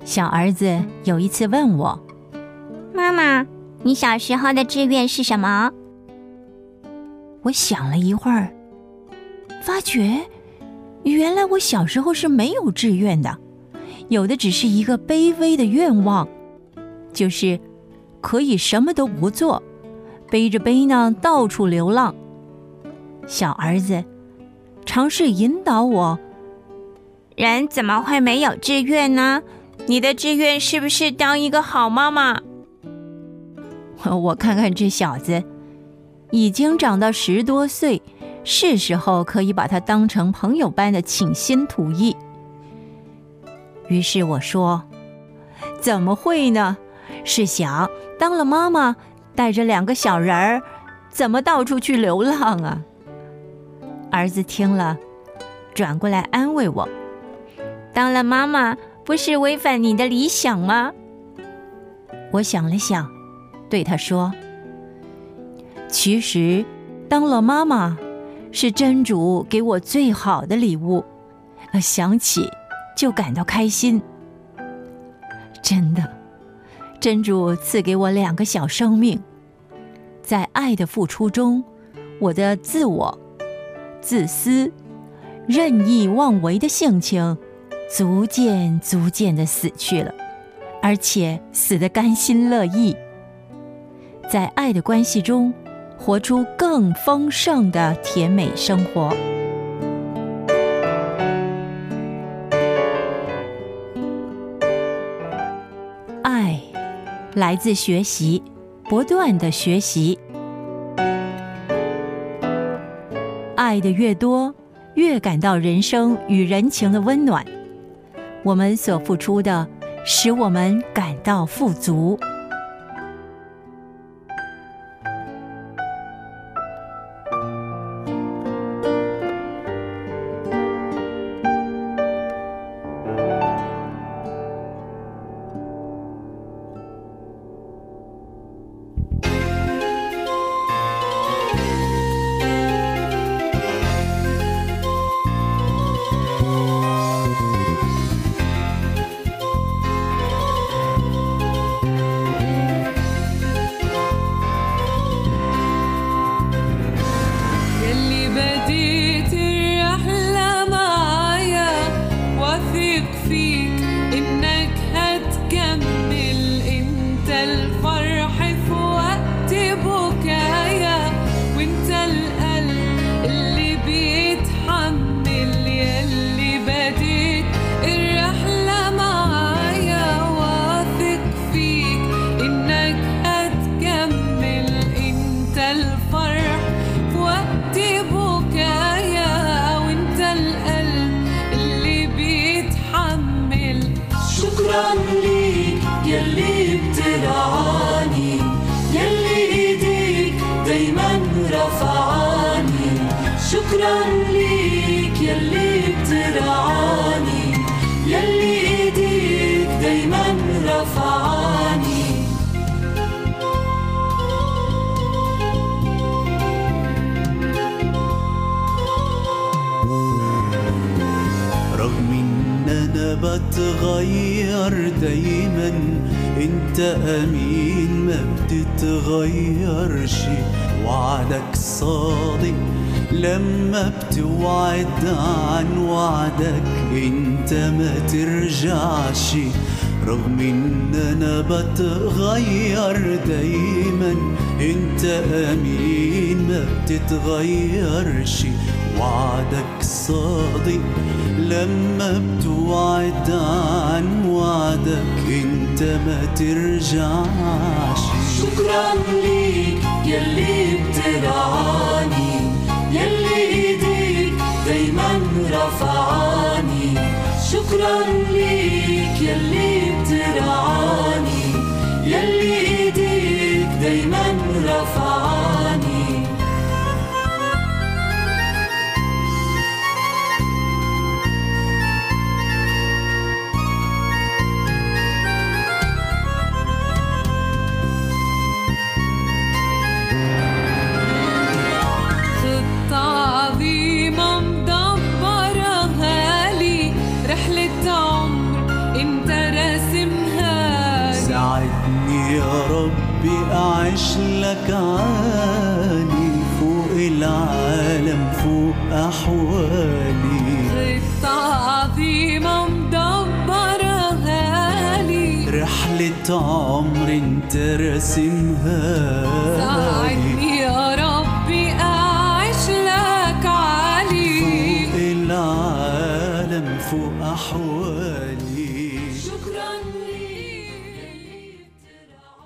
小儿子有一次问我： 妈妈，你小时候的志愿是什么？ 我想了一会儿，发觉原来我小时候是没有志愿的，有的只是一个卑微的愿望，就是可以什么都不做，背着背囊到处流浪。小儿子尝试引导我： 人怎么会没有志愿呢？你的志愿是不是当一个好妈妈？ 我看看这小子已经长到10多岁，是时候可以把他当成朋友般的倾心吐意。于是我说：怎么会呢？是想当了妈妈，带着2个小人儿，怎么到处去流浪啊？儿子听了，转过来安慰我： 当了妈妈不是违反你的理想吗？ 我想了想，对他说：其实当了妈妈是真主给我最好的礼物，想起就感到开心。真的，真主赐给我2个小生命，在爱的付出中，我的自我、自私、任意妄为的性情逐渐地死去了，而且死得甘心乐意。在爱的关系中，活出更丰盛的甜美生活。爱来自学习，不断的学习。爱的越多，越感到人生与人情的温暖。我们所付出的，使我们感到富足。 شكرا ليك يلي بترعاني، يلي ايديك دايما رفعاني. شكرا ليك يلي بترعاني، يلي ايديك دايما رفعاني. رغم ان انا بتغير دايما، انت امين ما بتتغيرش. وعدك صادق لما بتوعد عن وعدك انت ما ترجعش. رغم ان انا بتغير دايما، انت امين ما بتتغيرش. وعدك صادق لما بتوعد عن وعدك انت ما ترجعش. شكرا ليك يلي بترعاني، يلي ايديك دايما رفعاني. شكرا ليك يلي بترعاني، يلي ايديك دايما رفعاني. رحلة عمر انت يا ربي أعيش لك عالي فوق العالم فوق أحوالي. خطة عظيمة مدبرها لي، رحلة عمر انت راسمها لي. ساعدني يا ربي أعيش لك عالي فوق العالم فوق أحوالي. شكرا